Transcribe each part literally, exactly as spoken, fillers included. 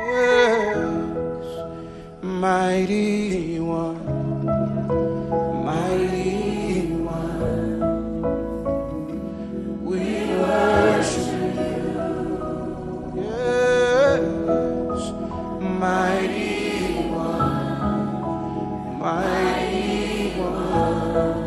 Yes, mighty one, mighty one, we worship you. Yes, mighty one, mighty one,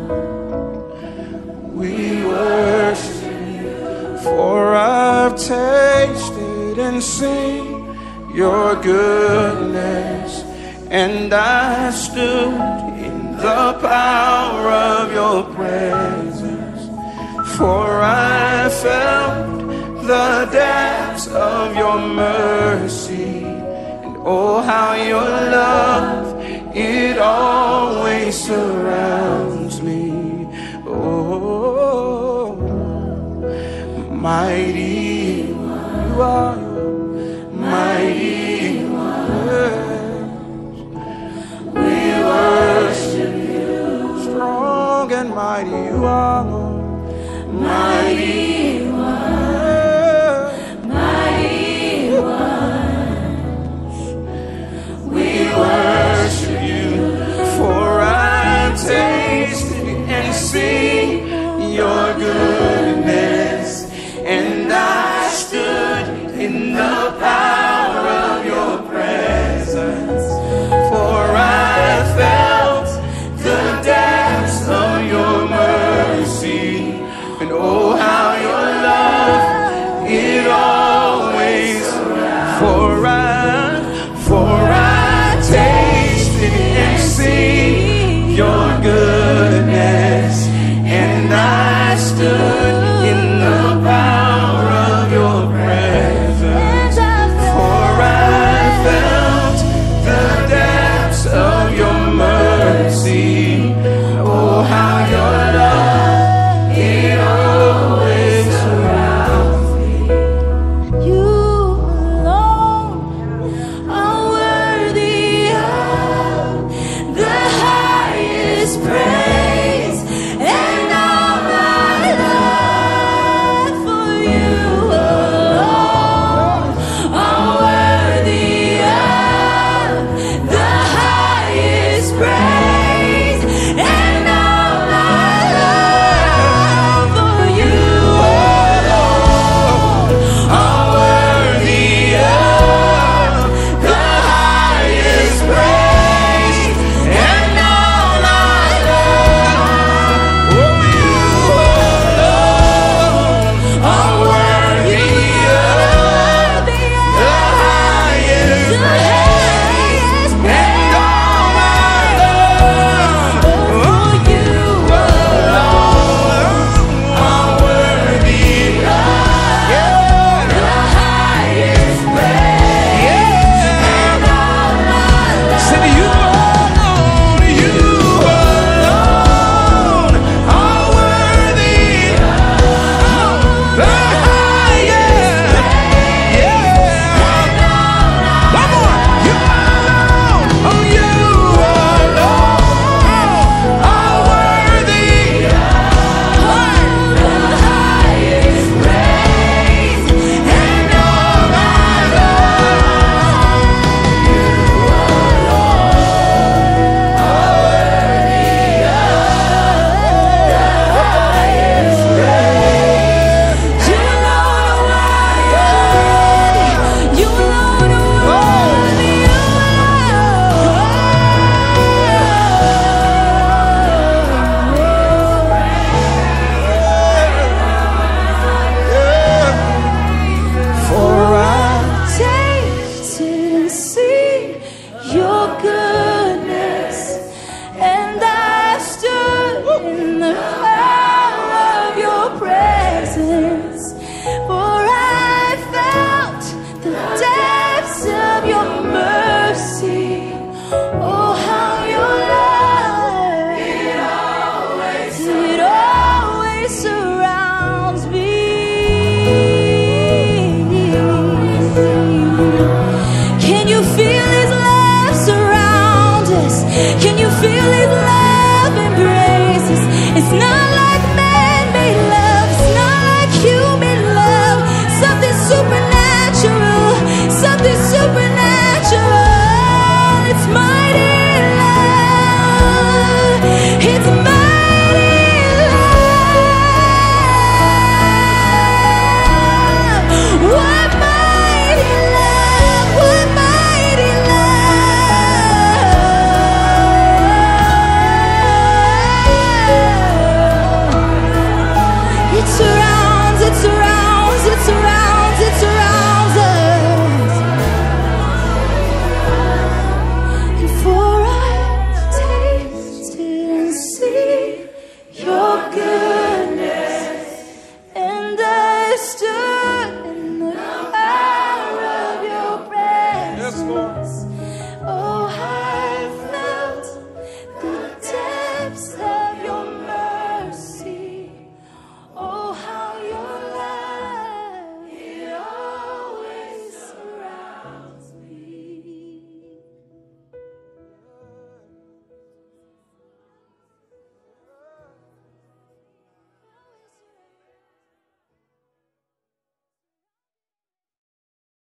we worship you. For I've tasted and seen your goodness, and I stood in the power of your presence. For I felt the depths of your mercy, and oh how your love, it always surrounds me. Oh, mighty you are, mighty one, we worship you. Strong and mighty you are, mighty